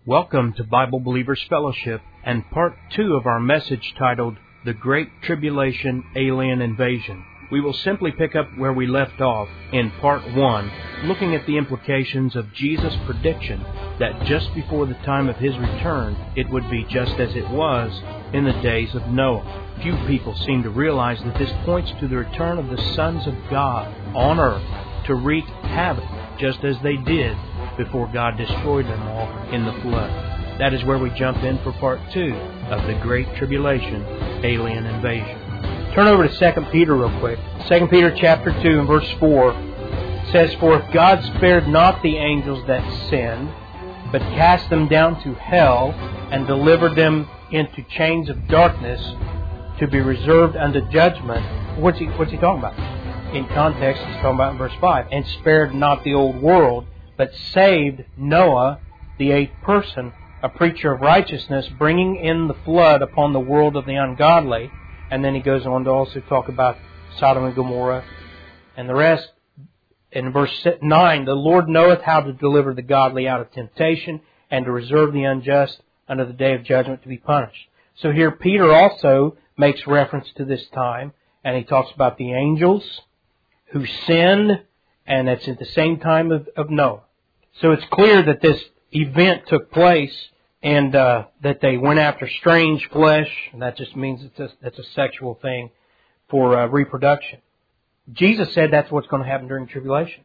Welcome to Bible Believers Fellowship and part 2 of our message titled, The Great Tribulation Alien Invasion. We will simply pick up where we left off in part 1, looking at the implications of Jesus' prediction that just before the time of His return, it would be just as it was in the days of Noah. Few people seem to realize that this points to the return of the sons of God on earth to wreak havoc, just as they did before God destroyed them all in the flood. That is where we jump in for part 2 of the Great Tribulation Alien Invasion. Turn over to 2 Peter real quick. 2 Peter chapter 2 and verse 4 says, For if God spared not the angels that sinned, but cast them down to hell, and delivered them into chains of darkness, to be reserved unto judgment. What's he talking about? In context, he's talking about in verse 5. And spared not the old world, but saved Noah, the eighth person, a preacher of righteousness, bringing in the flood upon the world of the ungodly. And then he goes on to also talk about Sodom and Gomorrah and the rest. In verse 9, the Lord knoweth how to deliver the godly out of temptation, and to reserve the unjust unto the day of judgment to be punished. So here Peter also makes reference to this time, and he talks about the angels who sinned, and it's at the same time of Noah. So it's clear that this event took place, and that they went after strange flesh, and that just means it's a sexual thing for reproduction. Jesus said that's what's going to happen during tribulation.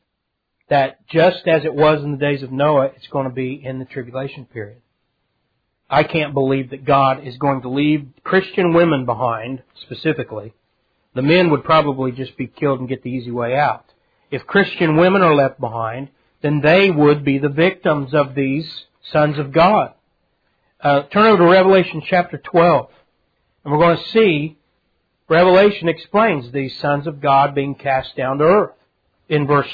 That just as it was in the days of Noah, it's going to be in the tribulation period. I can't believe that God is going to leave Christian women behind, specifically. The men would probably just be killed and get the easy way out. If Christian women are left behind, then they would be the victims of these sons of God. Turn over to Revelation chapter 12. And we're going to see, Revelation explains these sons of God being cast down to earth. In verse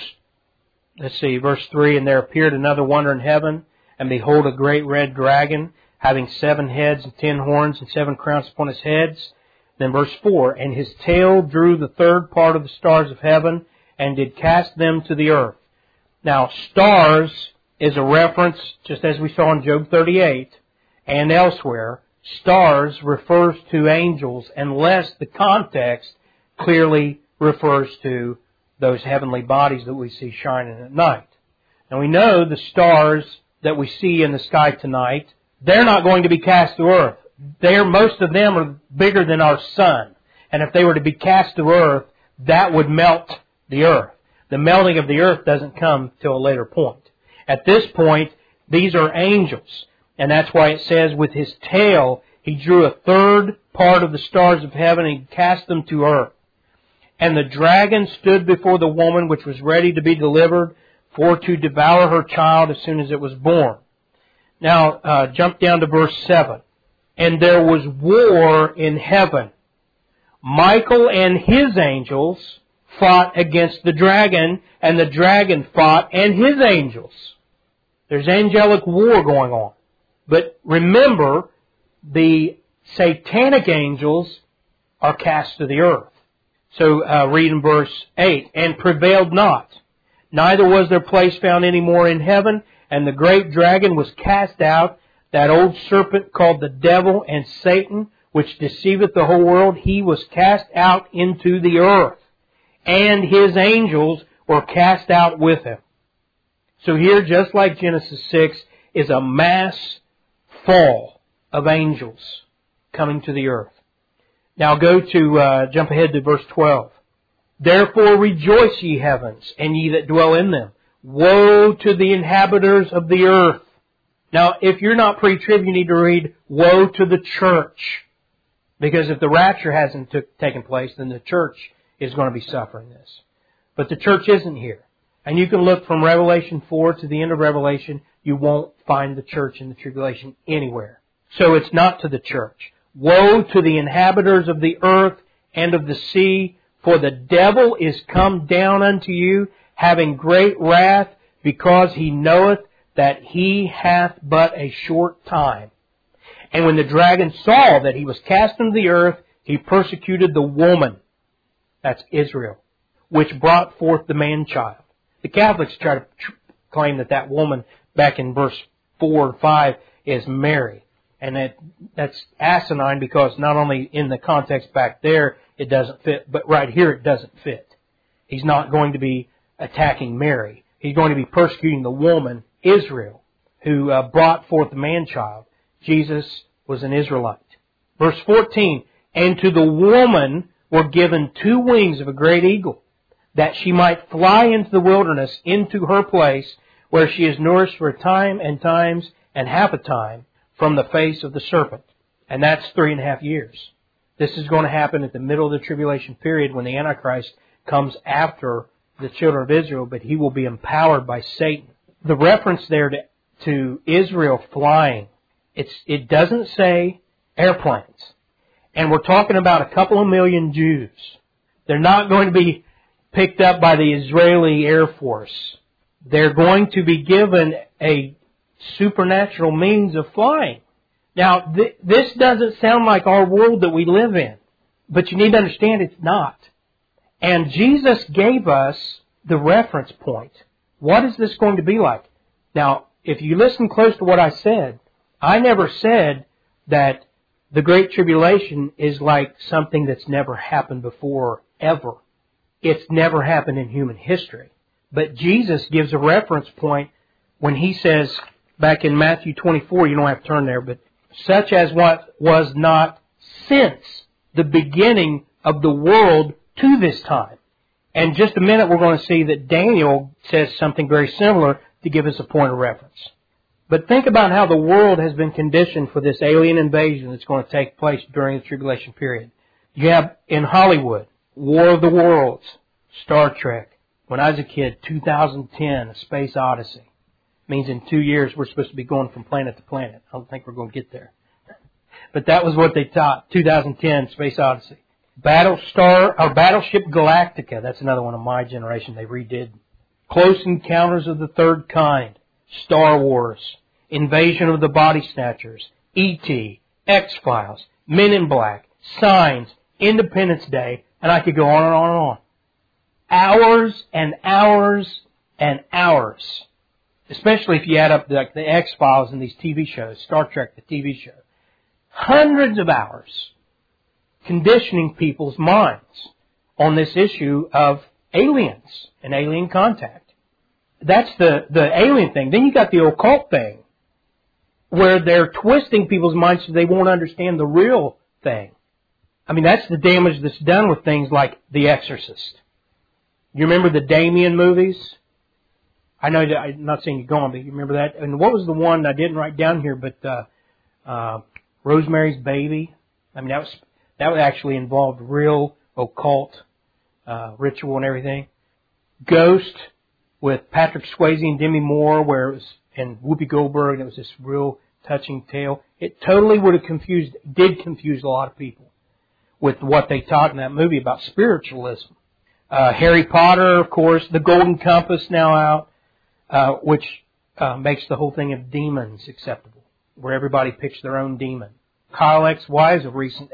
3, And there appeared another wonder in heaven, and behold a great red dragon, having 7 heads and 10 horns and 7 crowns upon his heads. Then verse 4, And his tail drew the third part of the stars of heaven, and did cast them to the earth. Now, stars is a reference, just as we saw in Job 38 and elsewhere. Stars refers to angels, unless the context clearly refers to those heavenly bodies that we see shining at night. And we know the stars that we see in the sky tonight, they're not going to be cast to earth. Most of them are bigger than our sun. And if they were to be cast to earth, that would melt the earth. The melting of the earth doesn't come till a later point. At this point, these are angels. And that's why it says, with his tail, he drew a third part of the stars of heaven and cast them to earth. And the dragon stood before the woman which was ready to be delivered, for to devour her child as soon as it was born. Now, jump down to verse 7. And there was war in heaven. Michael and his angels fought against the dragon, and the dragon fought and his angels. There's angelic war going on. But remember, the satanic angels are cast to the earth. So read in verse 8, And prevailed not, neither was their place found any more in heaven, and the great dragon was cast out, that old serpent called the devil and Satan, which deceiveth the whole world. He was cast out into the earth, and his angels were cast out with him. So here, just like Genesis 6, is a mass fall of angels coming to the earth. Now jump ahead to verse 12. Therefore rejoice, ye heavens, and ye that dwell in them. Woe to the inhabitants of the earth. Now, if you're not pre-trib, you need to read, Woe to the church. Because if the rapture hasn't taken place, then the church is going to be suffering this. But the church isn't here. And you can look from Revelation 4 to the end of Revelation, you won't find the church in the tribulation anywhere. So it's not to the church. Woe to the inhabitants of the earth and of the sea, for the devil is come down unto you, having great wrath, because he knoweth that he hath but a short time. And when the dragon saw that he was cast into the earth, he persecuted the woman, that's Israel, which brought forth the man-child. The Catholics try to claim that woman back in verse 4 and 5 is Mary. And that's asinine because not only in the context back there it doesn't fit, but right here it doesn't fit. He's not going to be attacking Mary. He's going to be persecuting the woman, Israel, who brought forth the man-child. Jesus was an Israelite. Verse 14, and to the woman were given 2 wings of a great eagle, that she might fly into the wilderness, into her place, where she is nourished for a time and times and half a time from the face of the serpent. And that's 3.5 years. This is going to happen at the middle of the tribulation period when the Antichrist comes after the children of Israel, but he will be empowered by Satan. The reference there to Israel flying, it doesn't say airplanes. And we're talking about a couple of million Jews. They're not going to be picked up by the Israeli Air Force. They're going to be given a supernatural means of flying. Now, this doesn't sound like our world that we live in. But you need to understand it's not. And Jesus gave us the reference point. What is this going to be like? Now, if you listen close to what I said, I never said that the Great Tribulation is like something that's never happened before, ever. It's never happened in human history. But Jesus gives a reference point when He says, back in Matthew 24, you don't have to turn there, but such as what was not since the beginning of the world to this time. And in just a minute we're going to see that Daniel says something very similar to give us a point of reference. But think about how the world has been conditioned for this alien invasion that's going to take place during the tribulation period. You have in Hollywood, War of the Worlds, Star Trek. When I was a kid, 2010, A Space Odyssey. Means in 2 years we're supposed to be going from planet to planet. I don't think we're going to get there. But that was what they taught, 2010, Space Odyssey. Battleship Galactica, that's another one of my generation they redid. Close Encounters of the Third Kind, Star Wars, Invasion of the Body Snatchers, E.T., X-Files, Men in Black, Signs, Independence Day, and I could go on and on and on. Hours and hours and hours. Especially if you add up the X-Files and these TV shows, Star Trek, the TV show. Hundreds of hours conditioning people's minds on this issue of aliens and alien contact. That's the alien thing. Then you got the occult thing, where they're twisting people's minds so they won't understand the real thing. I mean, that's the damage that's done with things like The Exorcist. You remember the Damien movies? I know that I'm not saying you're going, but you remember that? And what was the one I didn't write down here, but Rosemary's Baby? I mean, that would actually involve real occult ritual and everything. Ghost with Patrick Swayze and Demi Moore, where it was, and Whoopi Goldberg, and it was this real touching tale. It totally did confuse a lot of people with what they taught in that movie about spiritualism. Harry Potter, of course, The Golden Compass now out, which makes the whole thing of demons acceptable, where everybody picks their own demon. Kyle XY is a recent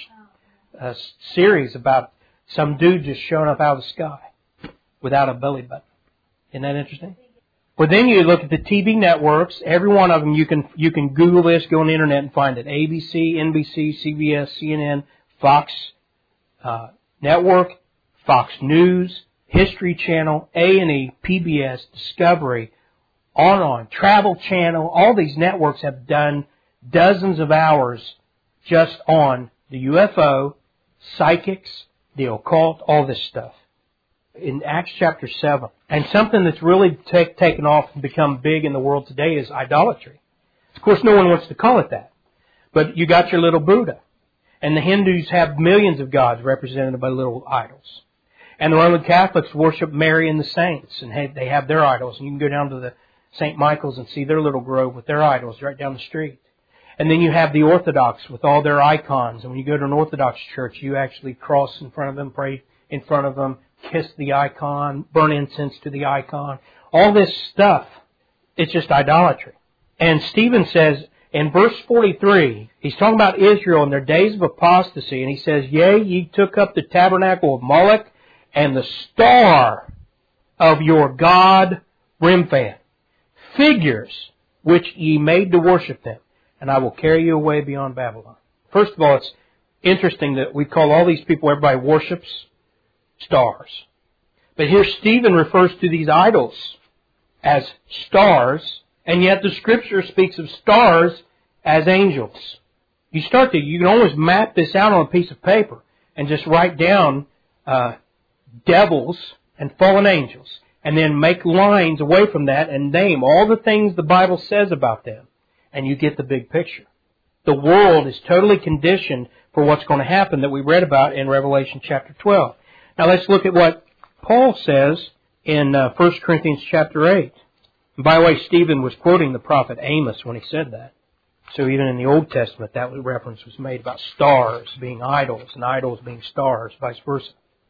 series about some dude just showing up out of the sky without a belly button. Isn't that interesting? Well, then you look at the TV networks. Every one of them, you can Google this, go on the internet and find it. ABC, NBC, CBS, CNN, Fox Network, Fox News, History Channel, A&E, PBS, Discovery, on, Travel Channel. All these networks have done dozens of hours just on the UFO, psychics, the occult, all this stuff. In Acts chapter 7. And something that's really taken off and become big in the world today is idolatry. Of course, no one wants to call it that. But you got your little Buddha. And the Hindus have millions of gods represented by little idols. And the Roman Catholics worship Mary and the saints. And they have their idols. And you can go down to the St. Michael's and see their little grove with their idols right down the street. And then you have the Orthodox with all their icons. And when you go to an Orthodox church, you actually cross in front of them, pray in front of them, kiss the icon, burn incense to the icon. All this stuff, it's just idolatry. And Stephen says in verse 43, he's talking about Israel and their days of apostasy. And he says, Yea, ye took up the tabernacle of Moloch and the star of your god Remphan. Figures which ye made to worship them, and I will carry you away beyond Babylon. First of all, it's interesting that we call all these people, everybody worships stars. But here Stephen refers to these idols as stars, and yet the Scripture speaks of stars as angels. You can always map this out on a piece of paper and just write down devils and fallen angels, and then make lines away from that and name all the things the Bible says about them, and you get the big picture. The world is totally conditioned for what's going to happen that we read about in Revelation chapter 12. Now let's look at what Paul says in 1 Corinthians chapter 8. And by the way, Stephen was quoting the prophet Amos when he said that. So even in the Old Testament, that reference was made about stars being idols and idols being stars, vice versa.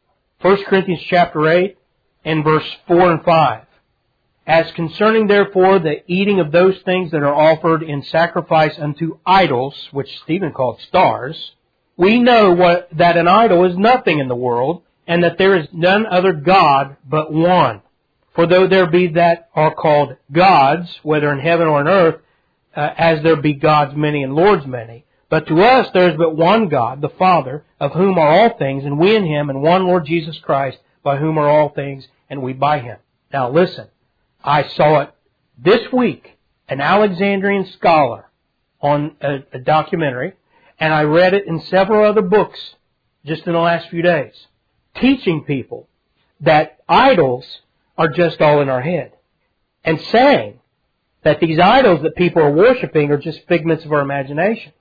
1 Corinthians chapter 8 and verse 4 and 5. As concerning therefore the eating of those things that are offered in sacrifice unto idols, which Stephen called stars, we know that an idol is nothing in the world, and that there is none other God but one. For though there be that are called gods, whether in heaven or on earth, as there be gods many and lords many, but to us there is but one God, the Father, of whom are all things, and we in Him, and one Lord Jesus Christ, by whom are all things, and we by Him. Now listen, I saw it this week, an Alexandrian scholar on a documentary, and I read it in several other books just in the last few days, teaching people that idols are just all in our head, and saying that these idols that people are worshiping are just figments of our imagination.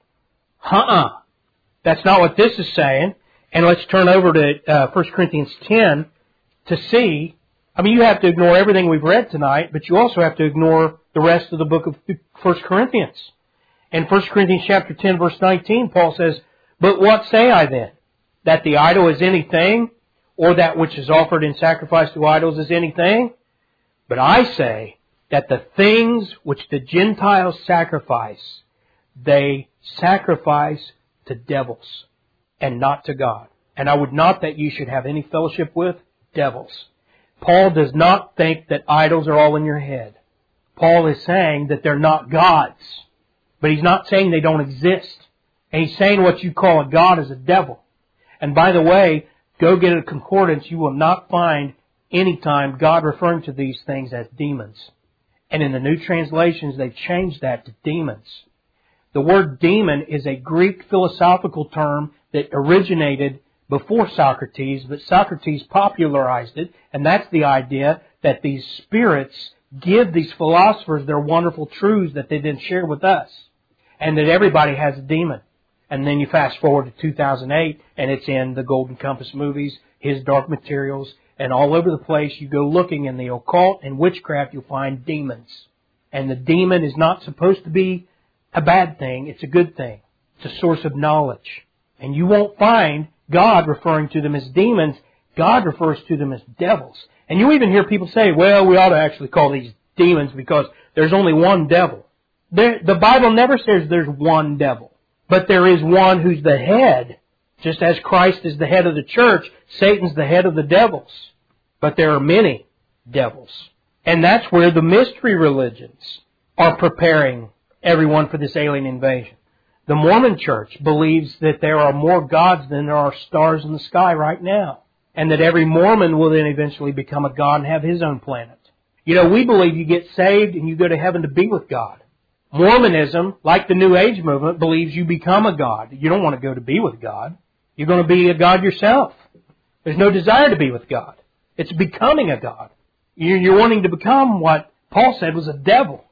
That's not what this is saying. And let's turn over to 1 Corinthians 10 to see. I mean, you have to ignore everything we've read tonight, but you also have to ignore the rest of the book of 1 Corinthians. In 1 Corinthians chapter 10, verse 19, Paul says, "But what say I then? That the idol is anything, or that which is offered in sacrifice to idols is anything? But I say that the things which the Gentiles sacrifice, they sacrifice to devils, and not to God. And I would not that you should have any fellowship with devils." Paul does not think that idols are all in your head. Paul is saying that they're not gods. But he's not saying they don't exist. And he's saying what you call a god is a devil. And by the way, go get a concordance. You will not find any time God referring to these things as demons. And in the new translations, they've changed that to demons. The word demon is a Greek philosophical term that originated before Socrates, but Socrates popularized it, and that's the idea that these spirits give these philosophers their wonderful truths that they then share with us, and that everybody has a demon. And then you fast forward to 2008, and it's in the Golden Compass movies, His Dark Materials, and all over the place you go looking in the occult and witchcraft, you'll find demons. And the demon is not supposed to be a bad thing, it's a good thing. It's a source of knowledge. And you won't find God referring to them as demons. God refers to them as devils. And you even hear people say, well, we ought to actually call these demons because there's only one devil. The Bible never says there's one devil. But there is one who's the head. Just as Christ is the head of the church, Satan's the head of the devils. But there are many devils. And that's where the mystery religions are preparing everyone for this alien invasion. The Mormon Church believes that there are more gods than there are stars in the sky right now. And that every Mormon will then eventually become a god and have his own planet. You know, we believe you get saved and you go to heaven to be with God. Mormonism, like the New Age movement, believes you become a god. You don't want to go to be with God. You're going to be a god yourself. There's no desire to be with God. It's becoming a god. You're wanting to become what Paul said was a devil.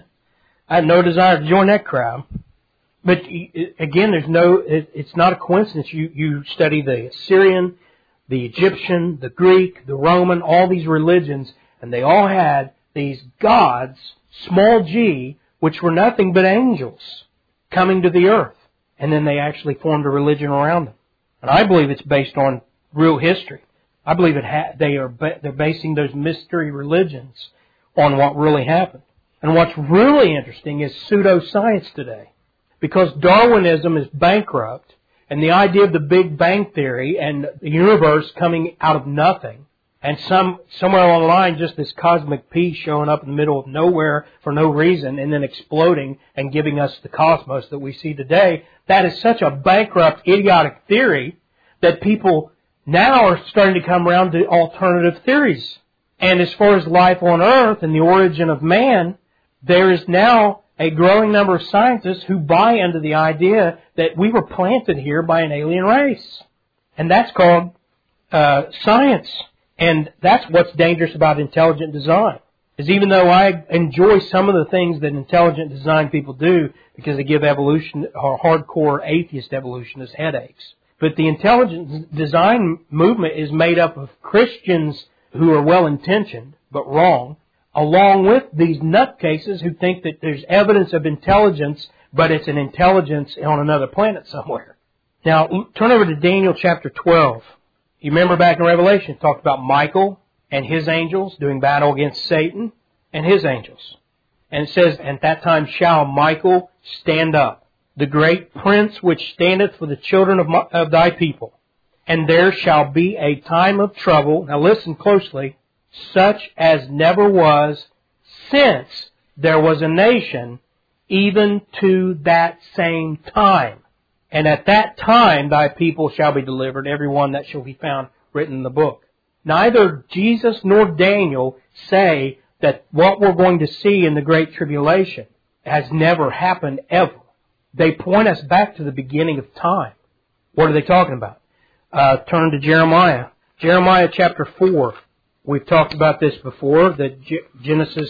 I have no desire to join that crowd. But again, it's not a coincidence. You study the Assyrian, the Egyptian, the Greek, the Roman, all these religions, and they all had these gods, small g, which were nothing but angels coming to the earth. And then they actually formed a religion around them. And I believe it's based on real history. I believe they're basing those mystery religions on what really happened. And what's really interesting is pseudoscience today. Because Darwinism is bankrupt, and the idea of the Big Bang Theory and the universe coming out of nothing And somewhere along the line, just this cosmic piece showing up in the middle of nowhere for no reason and then exploding and giving us the cosmos that we see today, that is such a bankrupt, idiotic theory that people now are starting to come around to alternative theories. And as far as life on Earth and the origin of man, there is now a growing number of scientists who buy into the idea that we were planted here by an alien race. And that's called science. And that's what's dangerous about intelligent design. Is even though I enjoy some of the things that intelligent design people do because they give evolution or hardcore atheist evolutionists headaches. But the intelligent design movement is made up of Christians who are well-intentioned but wrong, along with these nutcases who think that there's evidence of intelligence, but it's an intelligence on another planet somewhere. Now, turn over to Daniel chapter 12. You remember back in Revelation, it talked about Michael and his angels doing battle against Satan and his angels. And it says, at that time shall Michael stand up, the great prince which standeth for the children of thy people. And there shall be a time of trouble, now listen closely, such as never was since there was a nation, even to that same time. And at that time thy people shall be delivered, every one that shall be found written in the book. Neither Jesus nor Daniel say that what we're going to see in the Great Tribulation has never happened ever. They point us back to the beginning of time. What are they talking about? Turn to Jeremiah. Jeremiah chapter 4. We've talked about this before, that Genesis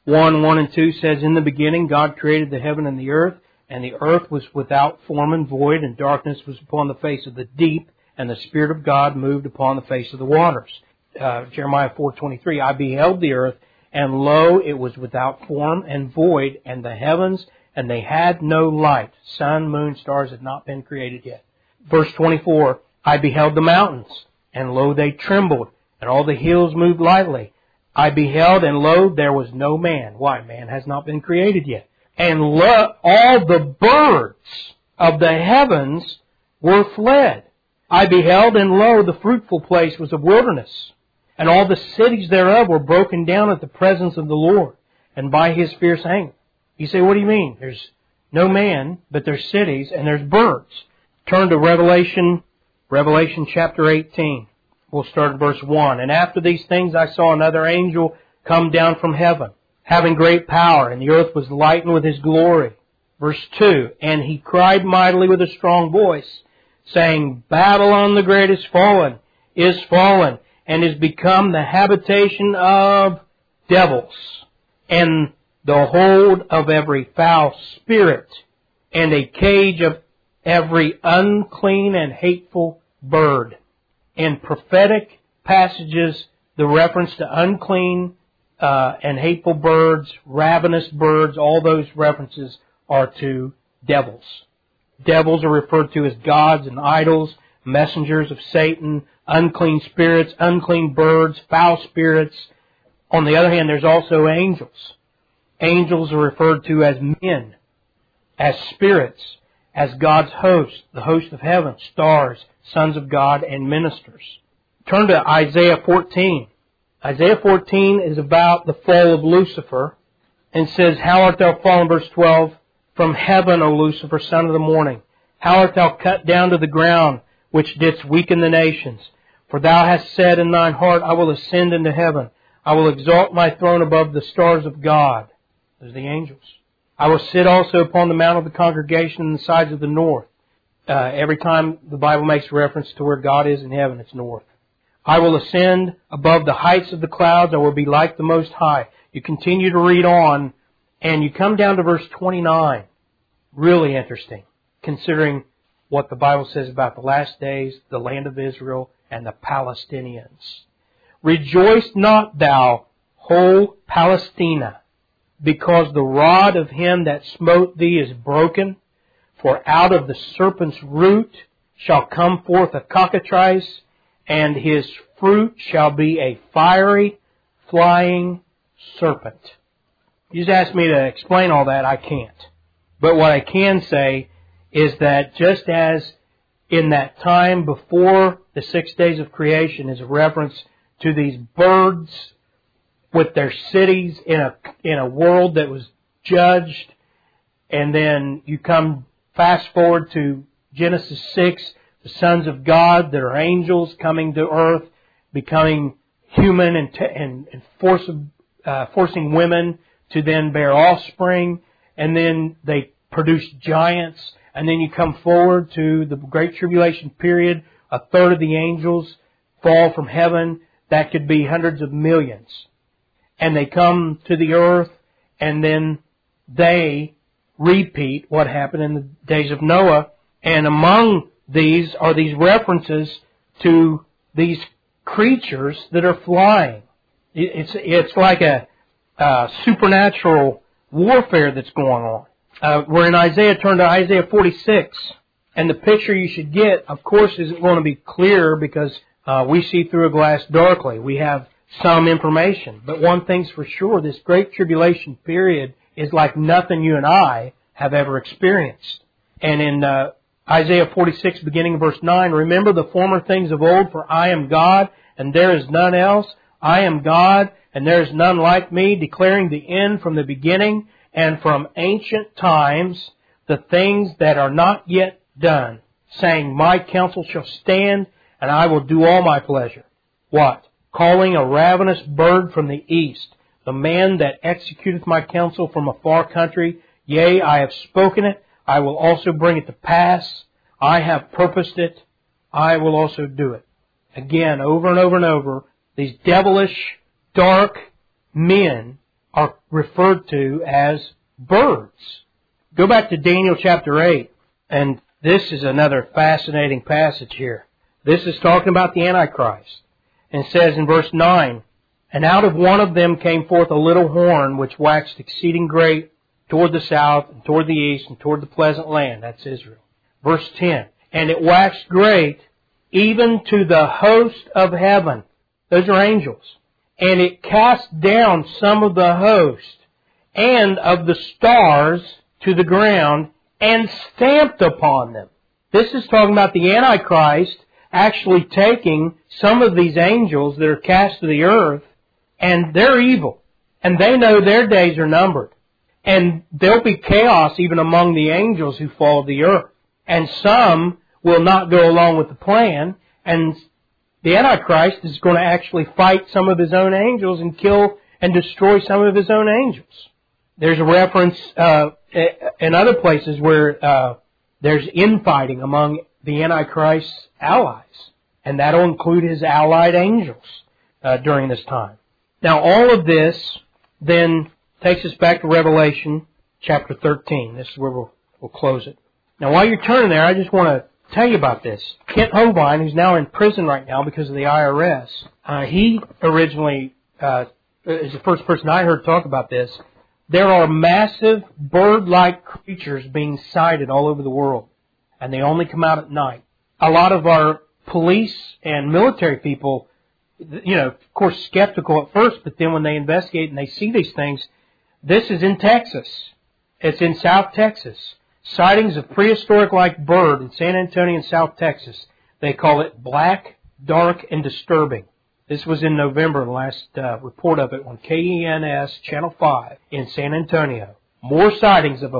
1 and 2 says, in the beginning God created the heaven and the earth was without form and void, and darkness was upon the face of the deep, and the Spirit of God moved upon the face of the waters. Jeremiah 4:23, I beheld the earth, and lo, it was without form and void, and the heavens, and they had no light. Sun, moon, stars had not been created yet. Verse 24, I beheld the mountains, and lo, they trembled, and all the hills moved lightly. I beheld, and lo, there was no man. Why? Man has not been created yet. And lo, all the birds of the heavens were fled. I beheld, and lo, the fruitful place was a wilderness, and all the cities thereof were broken down at the presence of the Lord, and by His fierce anger. You say, what do you mean? There's no man, but there's cities, and there's birds. Turn to Revelation chapter 18. We'll start at verse 1. And after these things I saw another angel come down from heaven, having great power, and the earth was lightened with his glory. Verse 2, and he cried mightily with a strong voice, saying, Babylon the great is fallen, and is become the habitation of devils, and the hold of every foul spirit, and a cage of every unclean and hateful bird. In prophetic passages, the reference to unclean and hateful birds, ravenous birds, all those references are to devils. Devils are referred to as gods and idols, messengers of Satan, unclean spirits, unclean birds, foul spirits. On the other hand, there's also angels. Angels are referred to as men, as spirits, as God's host, the host of heaven, stars, sons of God, and ministers. Turn to Isaiah 14. Isaiah 14 is about the fall of Lucifer, and says, How art thou fallen, verse 12, from heaven, O Lucifer, son of the morning? How art thou cut down to the ground, which didst weaken the nations? For thou hast said in thine heart, I will ascend into heaven. I will exalt my throne above the stars of God. Those are the angels. I will sit also upon the mount of the congregation in the sides of the north. Every time the Bible makes reference to where God is in heaven, it's north. I will ascend above the heights of the clouds. I will be like the Most High. You continue to read on, and you come down to verse 29. Really interesting, considering what the Bible says about the last days, the land of Israel, and the Palestinians. Rejoice not thou, whole Palestina, because the rod of him that smote thee is broken. For out of the serpent's root shall come forth a cockatrice, and his fruit shall be a fiery, flying serpent. You just asked me to explain all that, I can't. But what I can say is that just as in that time before the 6 days of creation is a reference to these birds with their cities in a world that was judged. And then you come fast forward to Genesis 6, the sons of God that are angels coming to earth, becoming human and forcing women to then bear offspring. And then they produce giants. And then you come forward to the Great Tribulation period. A third of the angels fall from heaven. That could be hundreds of millions. And they come to the earth, and then they repeat what happened in the days of Noah. And among these are these references to these creatures that are flying. It's like a supernatural warfare that's going on. We're in Isaiah. Turn to Isaiah 46. And the picture you should get, of course, isn't going to be clear because we see through a glass darkly. We have some information. But one thing's for sure, this Great Tribulation period is like nothing you and I have ever experienced. And in Isaiah 46, beginning of verse 9, remember the former things of old, for I am God, and there is none else. I am God, and there is none like me, declaring the end from the beginning, and from ancient times the things that are not yet done, saying, my counsel shall stand, and I will do all my pleasure. What? Calling a ravenous bird from the east, the man that executeth my counsel from a far country. Yea, I have spoken it, I will also bring it to pass. I have purposed it, I will also do it. Again, over and over and over, these devilish, dark men are referred to as birds. Go back to Daniel chapter 8, and this is another fascinating passage here. This is talking about the Antichrist. And it says in verse 9, and out of one of them came forth a little horn, which waxed exceeding great toward the south, and toward the east, and toward the pleasant land. That's Israel. Verse 10, and it waxed great even to the host of heaven. Those are angels. And it cast down some of the host and of the stars to the ground and stamped upon them. This is talking about the Antichrist actually taking some of these angels that are cast to the earth, and they're evil. And they know their days are numbered. And there'll be chaos even among the angels who follow the earth. And some will not go along with the plan, and the Antichrist is going to actually fight some of his own angels and kill and destroy some of his own angels. There's a reference in other places where there's infighting among the Antichrist's allies, and that'll include his allied angels during this time. Now, all of this then takes us back to Revelation chapter 13. This is where we'll close it. Now, while you're turning there, I just want to tell you about this. Kent Hovind, who's now in prison right now because of the IRS, he originally is the first person I heard talk about this. There are massive bird-like creatures being sighted all over the world, and they only come out at night. A lot of our police and military people, of course, skeptical at first, but then when they investigate and they see these things, this is in Texas. It's in South Texas. Sightings of prehistoric-like bird in San Antonio and South Texas. They call it black, dark, and disturbing. This was in November, the last report of it on KENS Channel 5 in San Antonio. More sightings of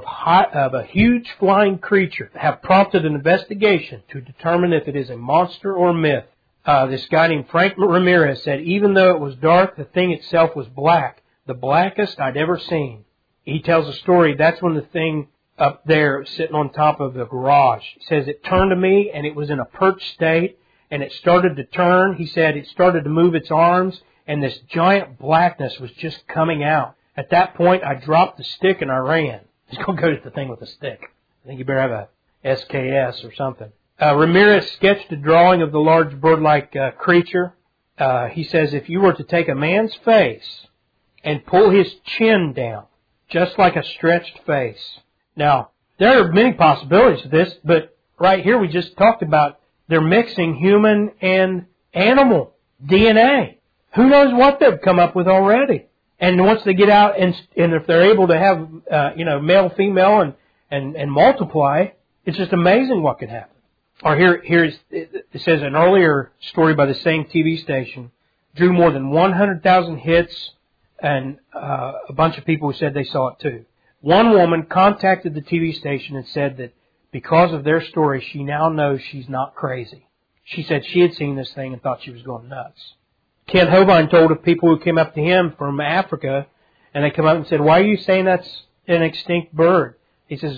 a huge flying creature have prompted an investigation to determine if it is a monster or myth. This guy named Frank Ramirez said, even though it was dark, the thing itself was black, the blackest I'd ever seen. He tells a story, that's when the thing up there sitting on top of the garage. He says, it turned to me and it was in a perched state and it started to turn. He said it started to move its arms and this giant blackness was just coming out. At that point, I dropped the stick and I ran. He's going to go to the thing with a stick. I think you better have a SKS or something. Ramirez sketched a drawing of the large bird-like creature. He says, if you were to take a man's face and pull his chin down, just like a stretched face. Now, there are many possibilities to this, but right here we just talked about they're mixing human and animal DNA. Who knows what they've come up with already? And once they get out and if they're able to have, male, female and multiply, it's just amazing what can happen. Or it says an earlier story by the same TV station drew more than 100,000 hits, and a bunch of people who said they saw it too. One woman contacted the TV station and said that because of their story, she now knows she's not crazy. She said she had seen this thing and thought she was going nuts. Kent Hovind told of people who came up to him from Africa, and they come up and said, "Why are you saying that's an extinct bird?" He says,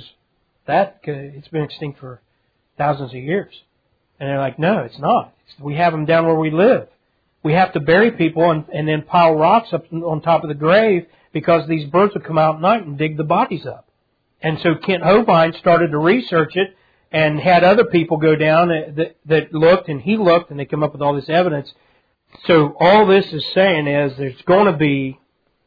it's been extinct for thousands of years. And they're like, "No, it's not. We have them down where we live. We have to bury people and then pile rocks up on top of the grave because these birds will come out at night and dig the bodies up." And so Kent Hovind started to research it and had other people go down that looked, and he looked, and they come up with all this evidence. So all this is saying is there's going to be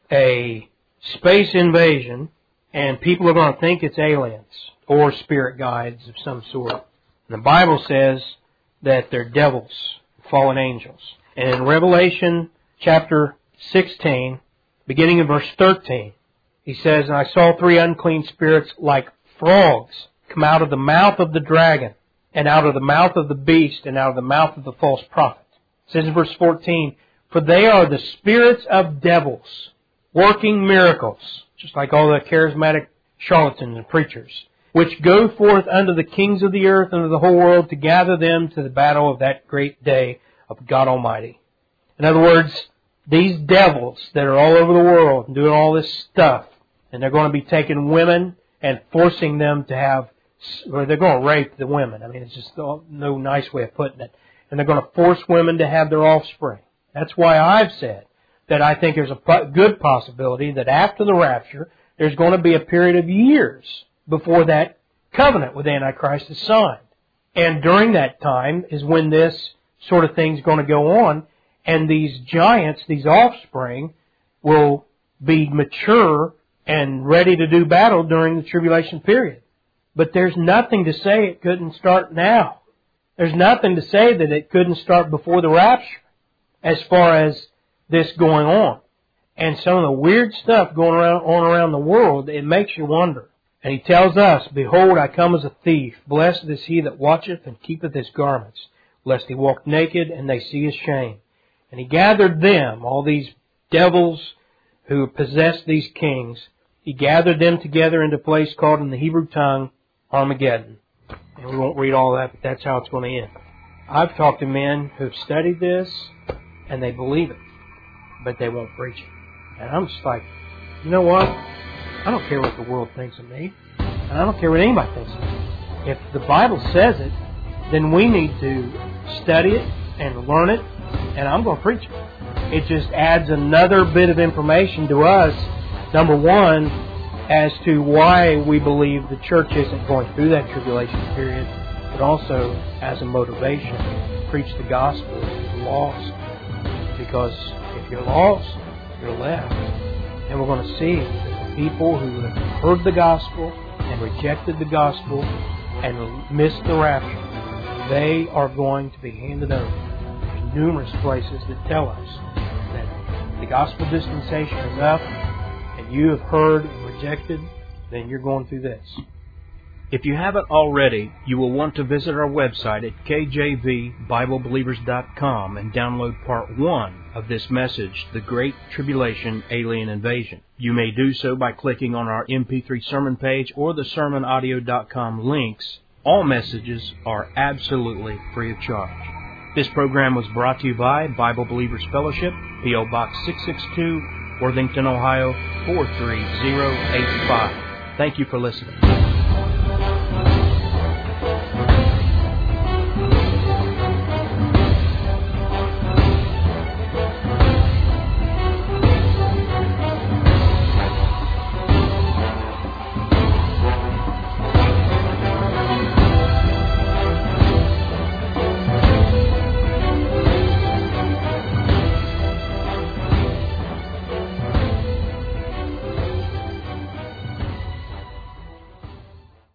a space invasion, and people are going to think it's aliens or spirit guides of some sort. And the Bible says that they're devils, fallen angels. And in Revelation chapter 16, beginning in verse 13, he says, "And I saw 3 unclean spirits like frogs come out of the mouth of the dragon, and out of the mouth of the beast, and out of the mouth of the false prophet." It says in verse 14, "For they are the spirits of devils, working miracles," just like all the charismatic charlatans and preachers, "which go forth unto the kings of the earth and of the whole world to gather them to the battle of that great day of God Almighty." In other words, these devils that are all over the world and doing all this stuff, and they're going to be taking women and forcing them to have, or they're going to rape the women. I mean, it's just no nice way of putting it. And they're going to force women to have their offspring. That's why I've said that I think there's a good possibility that after the rapture, there's going to be a period of years before that covenant with Antichrist is signed. And during that time is when this sort of thing's going to go on, and these giants, these offspring, will be mature and ready to do battle during the tribulation period. But there's nothing to say it couldn't start now. There's nothing to say that it couldn't start before the rapture as far as this going on. And some of the weird stuff going on around the world, it makes you wonder. And he tells us, "Behold, I come as a thief. Blessed is he that watcheth and keepeth his garments, lest he walk naked and they see his shame." And he gathered them, all these devils who possessed these kings, he gathered them together into a place called in the Hebrew tongue Armageddon. And we won't read all that, but that's how it's going to end. I've talked to men who've studied this, and they believe it, but they won't preach it. And I'm just like, you know what? I don't care what the world thinks of me, and I don't care what anybody thinks of me. If the Bible says it, then we need to study it and learn it, and I'm going to preach it. It just adds another bit of information to us, number one, as to why we believe the church isn't going through that tribulation period, but also as a motivation to preach the gospel to the lost. Because if you're lost, you're left. And we're going to see that the people who have heard the gospel and rejected the gospel and missed the rapture, they are going to be handed over. There's numerous places that tell us that the gospel dispensation is up, and you have heard and rejected, then you're going through this. If you haven't already, you will want to visit our website at kjvbiblebelievers.com and download part 1 of this message, The Great Tribulation Alien Invasion. You may do so by clicking on our MP3 sermon page or the sermonaudio.com links. All messages are absolutely free of charge. This program was brought to you by Bible Believers Fellowship, P.O. Box 662, Worthington, Ohio 43085. Thank you for listening.